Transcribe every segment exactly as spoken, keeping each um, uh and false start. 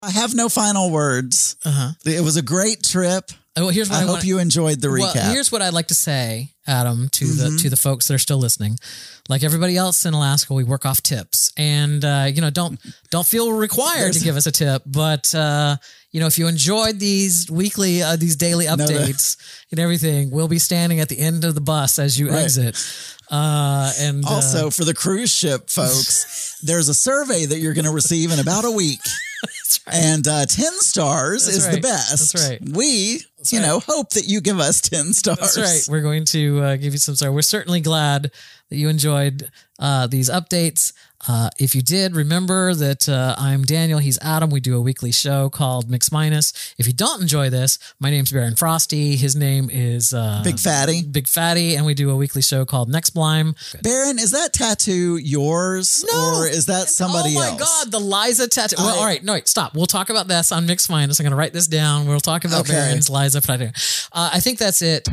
I have no final words. Uh-huh. It was a great trip. Oh, well, here's what I, I hope wanna, you enjoyed the recap. Well, here's what I'd like to say, Adam, to mm-hmm. the to the folks that are still listening. Like everybody else in Alaska, we work off tips, and uh, you know, don't don't feel required to give us a tip. But uh, you know, if you enjoyed these weekly, uh, these daily updates no, and everything, we'll be standing at the end of the bus as you right. exit. Uh, and also uh, for the cruise ship folks, there's a survey that you're going to receive in about a week. That's right. And uh, ten stars That's is right. the best. That's right. We, That's you right. know, hope that you give us ten stars. That's right. We're going to uh, give you some stars. We're certainly glad that you enjoyed uh, these updates. Uh, if you did, remember that uh, I'm Daniel. He's Adam. We do a weekly show called Mix Minus. If you don't enjoy this, my name's Baron Frosty. His name is uh, Big Fatty. Big Fatty, and we do a weekly show called Next Blime. Baron, is that tattoo yours no. or is that somebody else? Oh my else? God, the Liza tattoo. Well, I, all right, no, wait, stop. We'll talk about this on Mix Minus. I'm going to write this down. We'll talk about okay. Baron's Liza tattoo. Uh, I think that's it.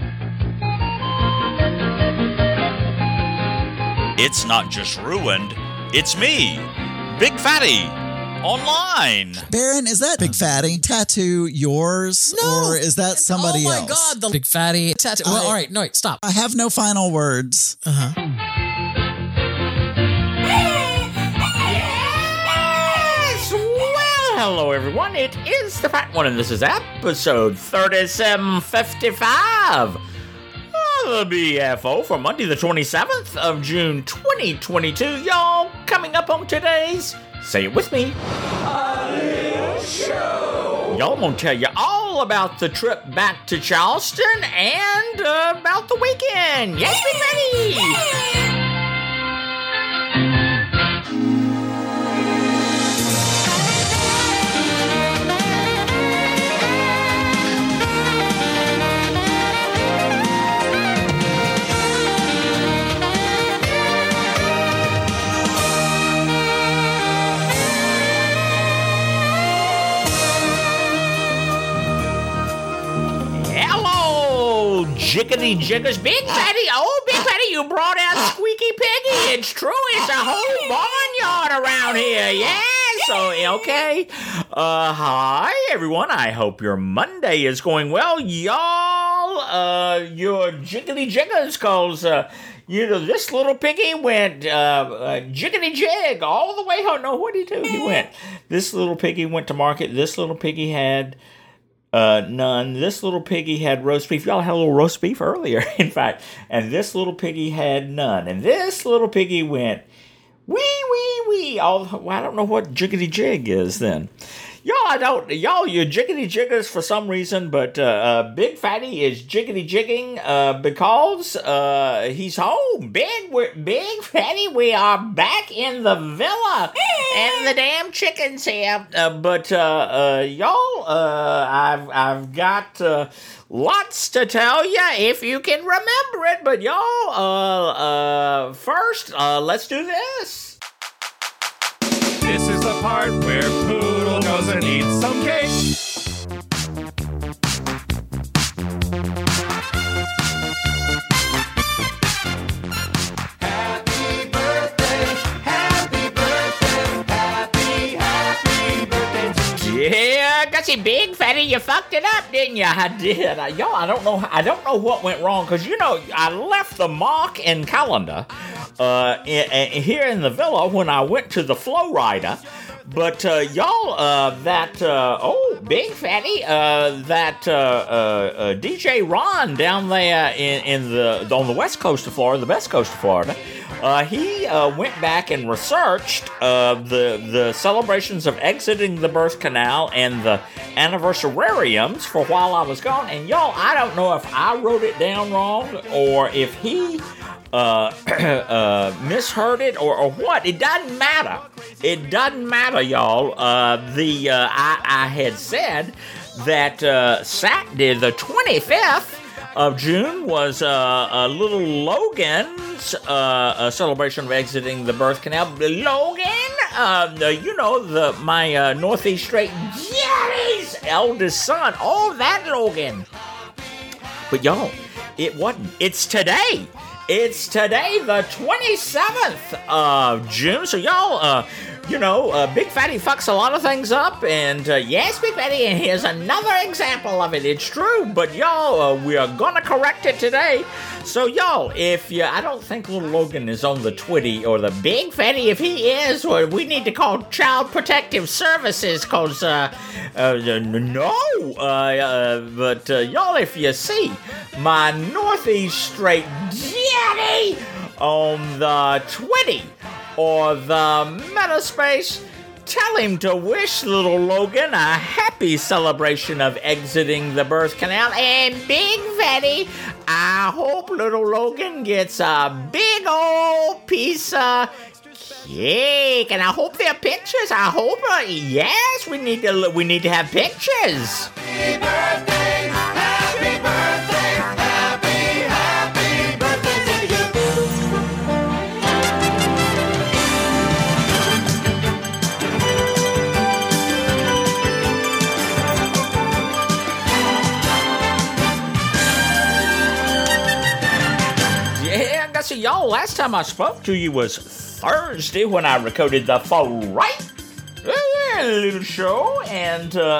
It's not just ruined, it's me, Big Fatty, online. Baron, is that Big Fatty tattoo yours no. or is that somebody else? Oh my else? God, the Big Fatty tattoo. Well, I, all right, no, wait, stop. I have no final words. Uh-huh. Yes! Well, hello everyone, it is the Fat One and this is episode thirty-seven fifty-five. The B F O for Monday the twenty-seventh of June twenty twenty-two. Y'all, coming up on today's Say It With Me A Little Show. Y'all, I'm gonna tell you all about the trip back to Charleston and uh, about the weekend. Yes, be ready. Jiggity jiggers, Big Fatty, oh Big Fatty, you brought out Squeaky Piggy. It's true, it's a whole barnyard around here. Yeah, so okay. Uh, hi everyone. I hope your Monday is going well, y'all. Uh, your jiggity jiggers, cause uh, you know this little piggy went uh, uh jiggity jig all the way home. No, what did he do? He went. This little piggy went to market. This little piggy had. Uh, none. This little piggy had roast beef. Y'all had a little roast beef earlier, in fact. And this little piggy had none. And this little piggy went, wee, wee, wee. All, well, I don't know what jiggity jig is then. Y'all, I don't, y'all, you're jiggity jiggers for some reason, but uh, uh, Big Fatty is jiggity jigging uh, because uh, he's home. Big, we're, Big Fatty, we are back in the villa, and the damn chicken's here. Uh, but uh, uh, y'all, uh, I've I've got uh, lots to tell you if you can remember it. But y'all, uh, uh, first, uh, let's do this. This is the part where Poodle goes and eats some cake. Happy birthday, happy birthday, happy, happy birthday to you. Yeah, got you, Big Fatty, you fucked it up, didn't you? I did. I, y'all, I don't know. I don't know what went wrong because you know I left the mock and calendar. Uh, in, in, here in the villa when I went to the Flow Rider, but uh, y'all, uh, that uh, oh Big Fatty, uh, that uh, uh, uh, D J Ron down there in, in the on the west coast of Florida, the best coast of Florida, uh, he uh, went back and researched uh, the the celebrations of exiting the birth canal and the anniversariums for while I was gone, and y'all, I don't know if I wrote it down wrong or if he. Uh, uh, misheard it or, or what? It doesn't matter. It doesn't matter, y'all. Uh, the uh, I, I had said that uh, Saturday, the twenty-fifth of June, was uh, a little Logan's uh, a celebration of exiting the birth canal. Logan, uh, you know the my uh, Northeast Straight Jerry's eldest son. Oh, that Logan. But y'all, it wasn't. It's today. It's today the twenty-seventh of June, so y'all, uh, you know, uh, Big Fatty fucks a lot of things up, and uh, yes, Big Fatty, and here's another example of it. It's true, but y'all, uh, we are gonna correct it today. So y'all, if you, I don't think little Logan is on the Twitty or the Big Fatty. If he is, well, we need to call Child Protective Services, cause uh, uh no, uh, uh but uh, y'all, if you see my Northeast Straight Daddy on the Twitty or the Metaspace, tell him to wish little Logan a happy celebration of exiting the birth canal. And Big Fatty, I hope little Logan gets a big old piece of cake. And I hope there are pictures. I hope, uh, yes, we need to we need to have pictures. Happy birthday, happy birthday, happy, happy birthday to you. Yeah, I guess y'all, last time I spoke to you was Thursday when I recorded the Faux Right uh, little show, and uh,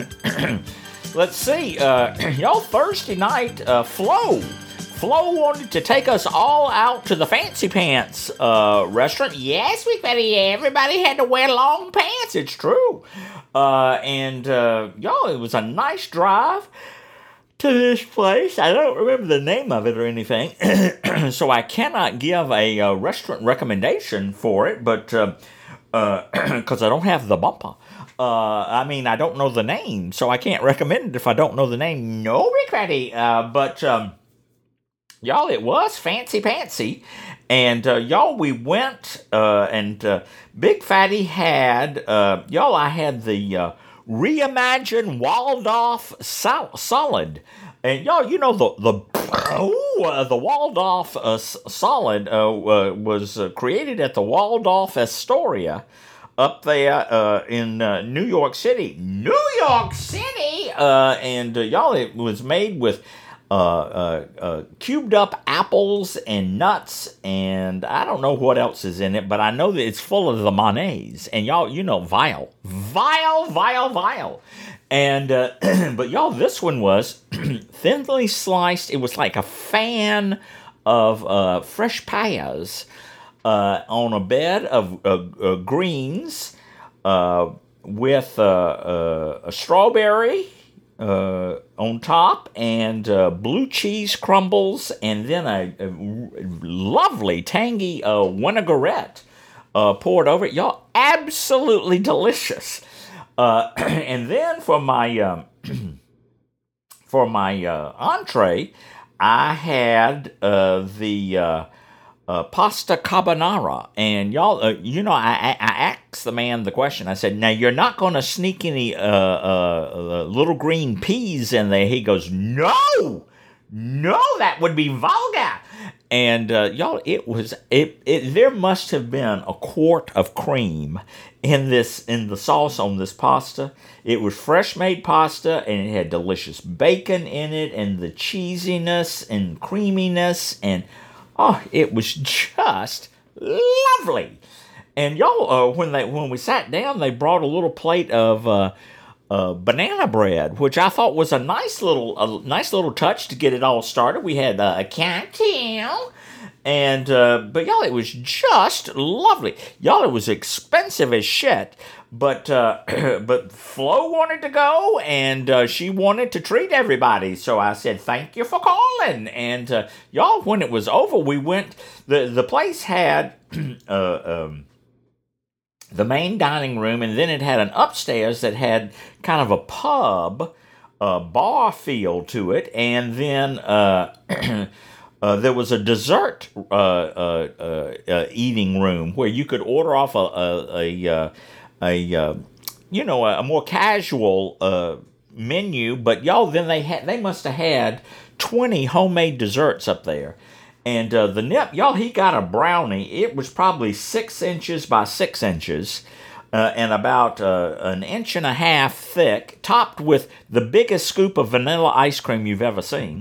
let's see, uh, y'all, Thursday night, uh, Flo, Flo wanted to take us all out to the Fancy Pants uh, restaurant. Yes, we Fatty, everybody had to wear long pants, it's true, uh, and uh, y'all, it was a nice drive to this place. I don't remember the name of it or anything, so I cannot give a uh, restaurant recommendation for it, but uh, uh, because I don't have the bumper. Uh, I mean, I don't know the name, so I can't recommend it if I don't know the name. No, Big Fatty. Uh, but um, y'all, it was fancy pantsy, and uh, y'all, we went, uh, and uh, Big Fatty had uh, y'all. I had the uh, reimagined Waldorf sal- solid. And y'all, you know, the the ooh, uh, the Waldorf uh, solid uh, uh, was uh, created at the Waldorf Astoria up there uh, in uh, New York City. New York City! Uh, and uh, y'all, it was made with uh, uh, uh, cubed up apples and nuts, and I don't know what else is in it, but I know that it's full of the mayonnaise. And y'all, you know, vile. Vile, vile, vile. And, uh, but y'all, this one was thinly sliced. It was like a fan of uh, fresh pears uh, on a bed of uh, uh, greens uh, with uh, uh, a strawberry uh, on top and uh, blue cheese crumbles, and then a, a lovely tangy uh, vinaigrette uh, poured over it. Y'all, absolutely delicious. Uh, and then for my um, for my uh, entree, I had uh, the uh, uh, pasta carbonara, and y'all, uh, you know, I, I asked the man the question. I said, "Now you're not going to sneak any uh, uh, uh, little green peas in there?" He goes, "No, no, that would be vulgar." And uh, y'all, it was it, it. There must have been a quart of cream in this in the sauce on this pasta. It was fresh made pasta, and it had delicious bacon in it, and the cheesiness and creaminess, and oh, it was just lovely. And y'all, uh, when they when we sat down, they brought a little plate of uh, uh, banana bread, which I thought was a nice little a nice little touch to get it all started. We had uh, a cocktail. And, uh, but y'all, it was just lovely. Y'all, it was expensive as shit, but, uh, but Flo wanted to go, and, uh, she wanted to treat everybody, so I said, thank you for calling, and, uh, y'all, when it was over, we went, the, the place had, uh, um, the main dining room, and then it had an upstairs that had kind of a pub, uh, bar feel to it, and then, uh, Uh, there was a dessert uh, uh, uh, uh, eating room where you could order off a a a, a, a uh, you know a, a more casual uh, menu, but y'all, then they had they must have had twenty homemade desserts up there, and uh, the nip, y'all, he got a brownie. It was probably six inches by six inches. Uh, and about uh, an inch and a half thick, topped with the biggest scoop of vanilla ice cream you've ever seen.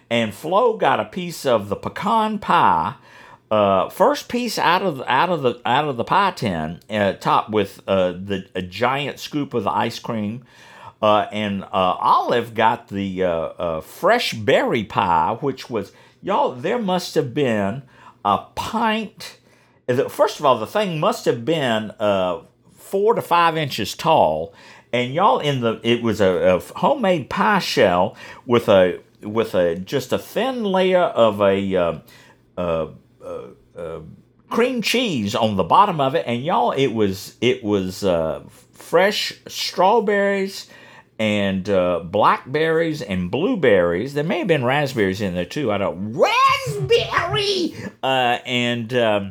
and Flo got a piece of the pecan pie. Uh, first piece out of out of the out of the pie tin, uh, topped with uh, the a giant scoop of the ice cream, uh, and uh, Olive got the uh, uh, fresh berry pie, which was y'all. There must have been a pint. First of all, the thing must have been uh, four to five inches tall, and y'all in the it was a, a homemade pie shell with a with a just a thin layer of a. Uh, uh, Uh, uh, cream cheese on the bottom of it, and y'all, it was it was uh, fresh strawberries and uh, blackberries and blueberries. There may have been raspberries in there too. I don't raspberry, uh, and um,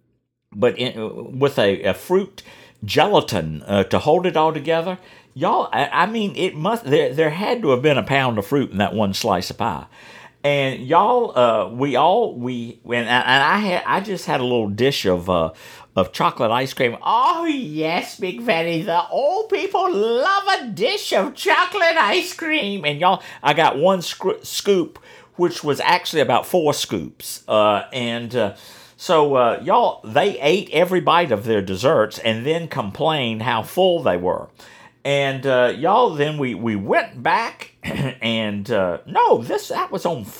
but in, with a, a fruit gelatin uh, to hold it all together. Y'all, I, I mean, it must there there had to have been a pound of fruit in that one slice of pie. And y'all, uh, we all we and, and I had I just had a little dish of uh, of chocolate ice cream. Oh yes, Big Fatty, the old people love a dish of chocolate ice cream. And y'all, I got one sc- scoop, which was actually about four scoops. Uh, and uh, so uh, y'all, they ate every bite of their desserts and then complained how full they were. And uh, y'all, then we, we went back and uh, no, this that was on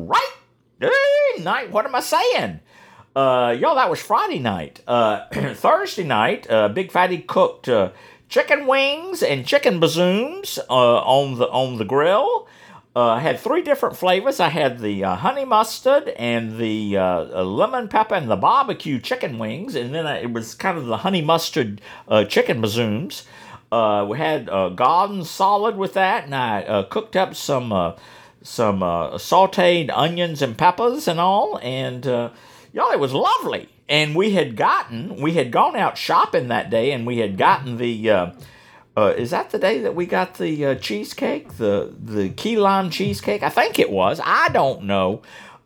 Friday night. What am I saying? Uh, y'all, that was Friday night. Uh, Thursday night, uh, Big Fatty cooked uh, chicken wings and chicken bazooms uh, on the on the grill. Uh, I had three different flavors. I had the uh, honey mustard and the uh, lemon pepper and the barbecue chicken wings, and then uh, it was kind of the honey mustard uh, chicken bazooms. Uh, we had uh, garden salad with that, and I uh, cooked up some uh, some uh, sautéed onions and peppers and all, and uh, y'all, it was lovely. And we had gotten, we had gone out shopping that day, and we had gotten the, uh, uh, is that the day that we got the uh, cheesecake, the the key lime cheesecake? I think it was. I don't know,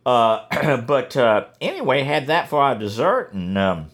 uh, but uh, anyway, had that for our dessert, and. Um,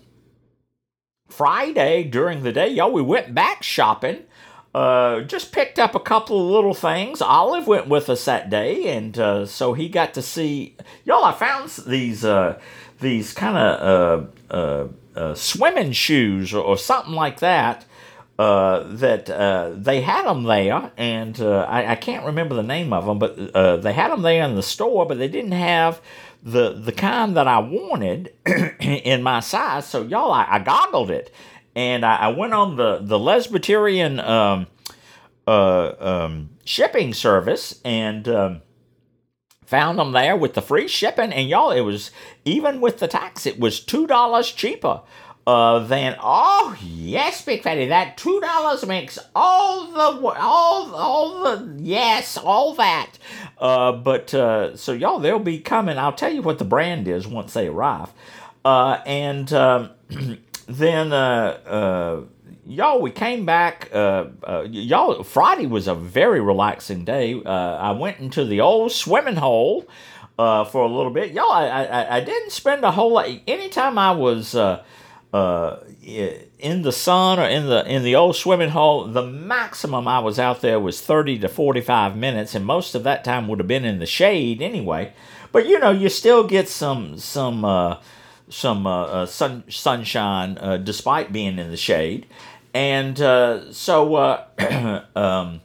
Friday during the day, y'all, we went back shopping. Uh, just picked up a couple of little things. Olive went with us that day, and uh, so he got to see. Y'all, I found these uh, these kind of uh, uh, uh, swimming shoes or, or something like that. Uh, that uh, they had them there, and uh, I, I can't remember the name of them, but uh, they had them there in the store, but they didn't have the the kind that I wanted in my size. So y'all, I, I goggled it, and I, I went on the the Lesbiterian um, uh, um, shipping service and um, found them there with the free shipping. And y'all, it was even with the tax, it was two dollars cheaper. Uh, than oh yes, Big Fatty, that two dollars makes all the all all the yes all that. Uh, but uh, so y'all, they'll be coming. I'll tell you what the brand is once they arrive. Uh, and um, then uh, uh, y'all, we came back. Uh, uh, y'all, Friday was a very relaxing day. Uh, I went into the old swimming hole uh, for a little bit. Y'all, I, I I didn't spend a whole lot. Anytime I was. Uh, Uh, in the sun or in the in the old swimming hole, the maximum I was out there was thirty to forty-five minutes, and most of that time would have been in the shade anyway. But you know, you still get some some uh, some uh, uh, sun sunshine uh, despite being in the shade, and uh, so uh, um,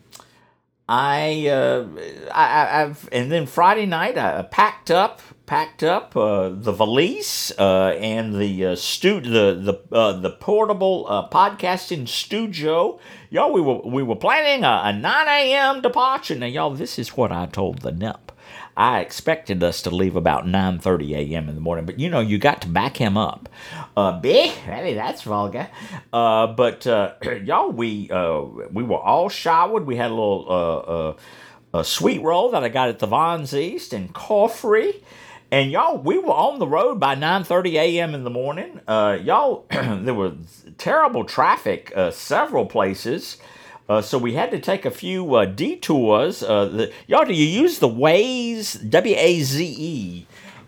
I, uh, I I've and then Friday night I packed up. Packed up uh, the valise uh, and the uh, stu- the the uh, the portable uh, podcasting studio. Y'all, we were we were planning a, a nine a.m. departure. Now, y'all, this is what I told the N E P. I expected us to leave about nine thirty a.m. in the morning, but you know, you got to back him up. Uh, big, hey, that's vulgar. Uh, but uh, y'all, we uh, we were all showered. We had a little uh, uh, a sweet roll that I got at the Vons East and coffee. And y'all, we were on the road by nine thirty a.m. in the morning. Uh, y'all, there was terrible traffic uh, several places. Uh, so we had to take a few uh, detours. Uh, the, y'all, do you use the Waze, W A Z E?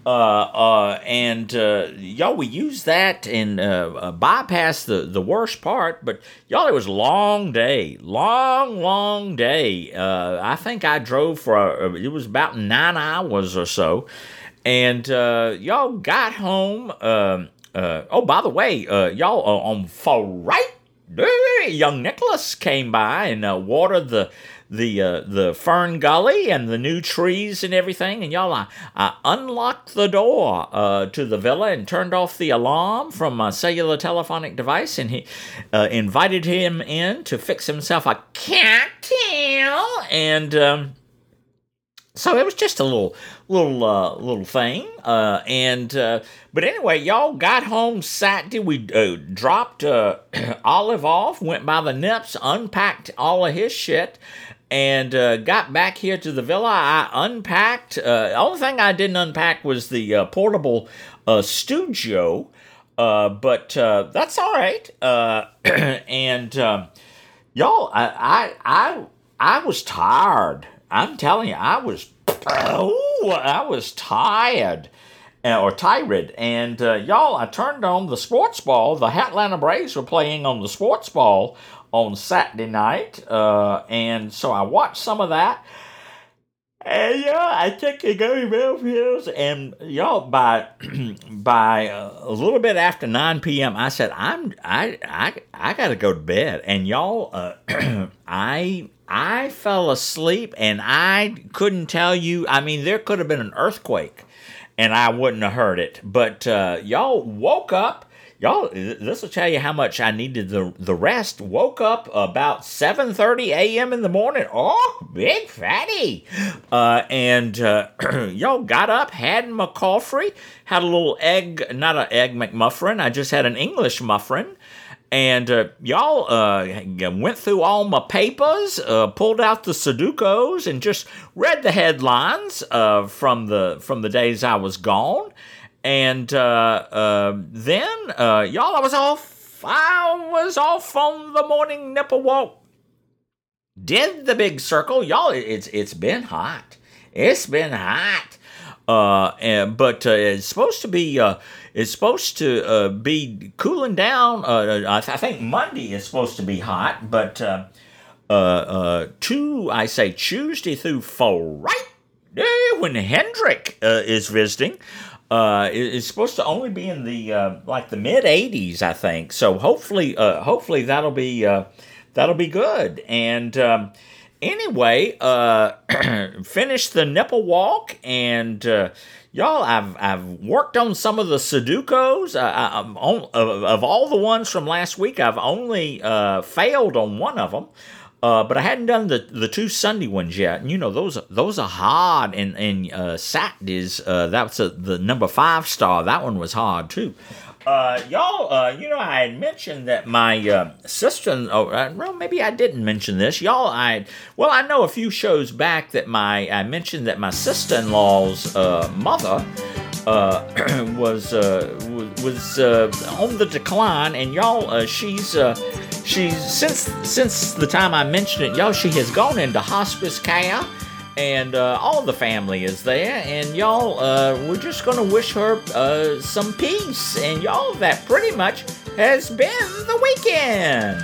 Uh, uh, and uh, y'all, we used that and uh, uh, bypassed the, the worst part. But y'all, it was a long day, long, long day. Uh, I think I drove for a, it was about nine hours or so, and uh, y'all got home. Uh, uh, oh, by the way, uh, y'all uh, on Friday, young Nicholas came by and uh, watered the. the uh, the fern gully and the new trees and everything, and y'all, I, I unlocked the door uh, to the villa and turned off the alarm from my cellular telephonic device, and he uh, invited him in to fix himself a cocktail, and um, so it was just a little little uh, little thing, uh, and uh, but anyway, y'all got home Saturday. We uh, dropped uh, Olive off, went by the Nips, unpacked all of his shit. And uh, got back here to the villa. I unpacked. Uh, the only thing I didn't unpack was the uh, portable uh, studio, uh, but uh, that's all right. Uh, and um, y'all, I, I, I, I was tired. I'm telling you, I was. Oh, I was tired. Uh, or tired. And uh, y'all, I turned on the sports ball. The Atlanta Braves were playing on the sports ball on Saturday night, uh, and so I watched some of that, and yeah, I took a gummy bear pills, and y'all, by by uh, a little bit after nine p.m., I said, I'm I I I gotta go to bed, and y'all, uh, I I fell asleep, and I couldn't tell you. I mean, there could have been an earthquake, and I wouldn't have heard it, but uh, y'all woke up. Y'all, this will tell you how much I needed the the rest. Woke up about seven thirty a.m. in the morning. Oh, big fatty. Uh, and uh, y'all got up, had my coffee, had a little egg, not an egg McMuffin. I just had an English muffin. And uh, y'all uh, went through all my papers, uh, pulled out the Sudokus, and just read the headlines uh, from the from the days I was gone. And uh, uh, then, uh, y'all, I was off. I was off on the morning nipple walk. Did the big circle, y'all? It's it's been hot. It's been hot. Uh, and, but uh, it's supposed to be. Uh, it's supposed to uh, be cooling down. Uh, I, th- I think Monday is supposed to be hot, but uh, uh, uh, two. I say Tuesday through Friday when Hendrick uh, is visiting. Uh, it's supposed to only be in the uh, like the mid eighties, I think. So hopefully, uh, hopefully that'll be uh, that'll be good. And um, anyway, uh, finished the nipple walk, and uh, y'all, I've I've worked on some of the Sudokus. Uh, I, I'm on, of, of all the ones from last week, I've only uh, failed on one of them. Uh, but I hadn't done the, the two Sunday ones yet, and you know those those are hard. And and uh, Saturdays, uh, that's a, the number five star. That one was hard too. Uh, y'all, uh, you know, I had mentioned that my uh, sister. Oh, uh, well, maybe I didn't mention this, y'all. I well, I know a few shows back that my I mentioned that my sister-in-law's uh, mother uh, was uh, was uh, on the decline, and y'all, uh, she's. Uh, She's since since the time I mentioned it, y'all, she has gone into hospice care, and uh, all the family is there, and y'all, uh, we're just gonna wish her uh, some peace, and y'all, that pretty much has been the weekend.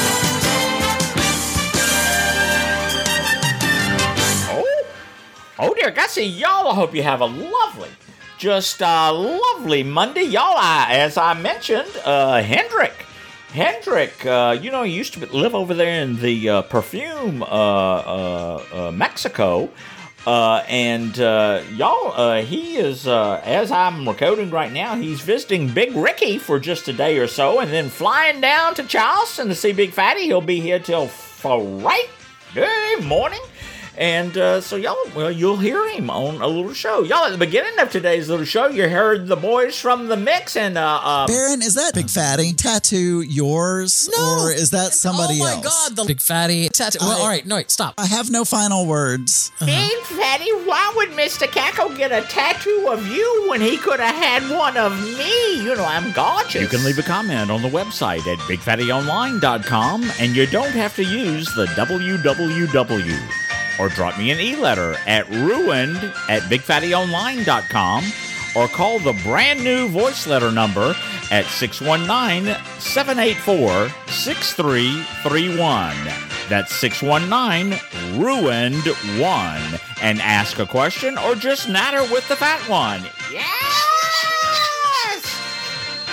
Oh, oh dear, Gussie, y'all, I hope you have a lovely, just a lovely Monday, y'all. I, as I mentioned, uh, Hendrick. Hendrick, uh, you know, he used to live over there in the uh, perfume, uh, uh, uh, Mexico, uh, and uh, y'all, uh, he is, uh, as I'm recording right now, he's visiting Big Ricky for just a day or so, and then flying down to Charleston to see Big Fatty. He'll be here till Friday morning. And uh, so y'all, well, you'll hear him on a little show. Y'all, at the beginning of today's little show, you heard the boys from the mix. And uh, uh Baron, is that Big Fatty tattoo yours, No. or is that somebody oh my else? God, the big fatty tattoo. Well, I- all right, no, wait, stop. I have no final words. Big Fatty, why would Mister Cackle get a tattoo of you when he could have had one of me? You know, I'm gorgeous. You can leave a comment on the website at big fatty online dot com, and you don't have to use the W W W. Or drop me an e-letter at ruined at big fatty online dot com, or call the brand new voice letter number at six one nine, seven eight four, six three three one. That's six one nine, ruined one. And ask a question or just natter with the fat one. Yes!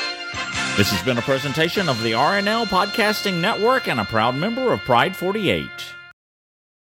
This has been a presentation of the R N L Podcasting Network and a proud member of Pride forty-eight.